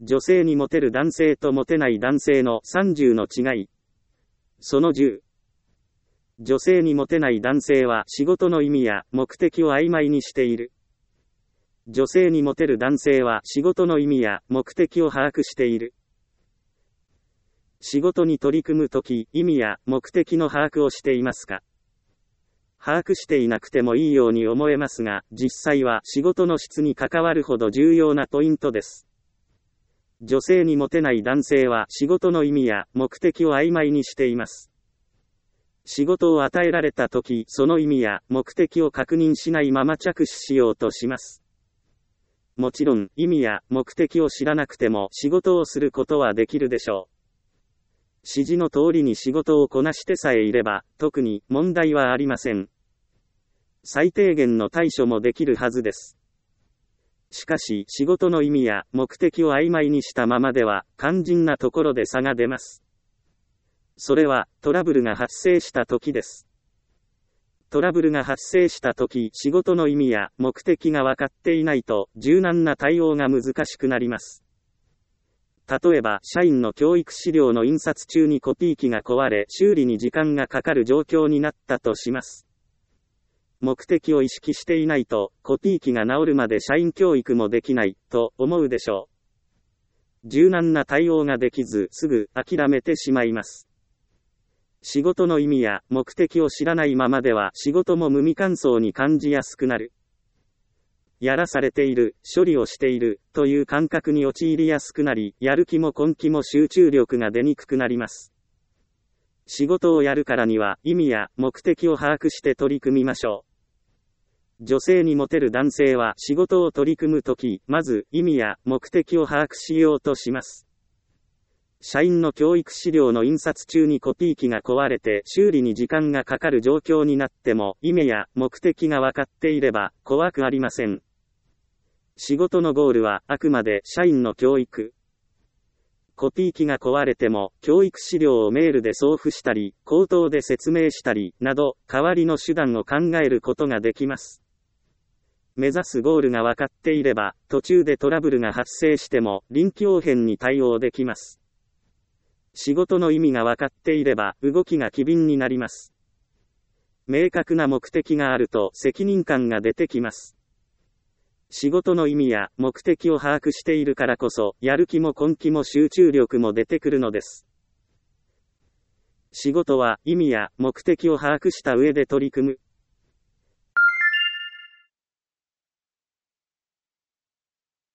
女性にモテる男性とモテない男性の30の違い。その10。女性にモテない男性は仕事の意味や目的を曖昧にしている。女性にモテる男性は仕事の意味や目的を把握している。仕事に取り組むとき、意味や目的の把握をしていますか？把握していなくてもいいように思えますが、実際は仕事の質に関わるほど重要なポイントです。女性にモテない男性は仕事の意味や目的を曖昧にしています。仕事を与えられたとき、その意味や目的を確認しないまま着手しようとします。もちろん、意味や目的を知らなくても仕事をすることはできるでしょう。指示の通りに仕事をこなしてさえいれば、特に問題はありません。最低限の対処もできるはずです。しかし、仕事の意味や目的を曖昧にしたままでは、肝心なところで差が出ます。それは、トラブルが発生した時です。トラブルが発生した時、仕事の意味や目的が分かっていないと、柔軟な対応が難しくなります。例えば、社員の教育資料の印刷中にコピー機が壊れ、修理に時間がかかる状況になったとします。目的を意識していないと、コピー機が治るまで社員教育もできない、と思うでしょう。柔軟な対応ができず、すぐ諦めてしまいます。仕事の意味や目的を知らないままでは、仕事も無味乾燥に感じやすくなる。やらされている、処理をしている、という感覚に陥りやすくなり、やる気も根気も集中力が出にくくなります。仕事をやるからには、意味や目的を把握して取り組みましょう。女性にモテる男性は仕事を取り組むとき、まず意味や目的を把握しようとします。社員の教育資料の印刷中にコピー機が壊れて修理に時間がかかる状況になっても、意味や目的が分かっていれば怖くありません。仕事のゴールはあくまで社員の教育。コピー機が壊れても、教育資料をメールで送付したり、口頭で説明したり、など、代わりの手段を考えることができます。目指すゴールが分かっていれば、途中でトラブルが発生しても、臨機応変に対応できます。仕事の意味が分かっていれば、動きが機敏になります。明確な目的があると、責任感が出てきます。仕事の意味や目的を把握しているからこそ、やる気も根気も集中力も出てくるのです。仕事は意味や目的を把握した上で取り組む。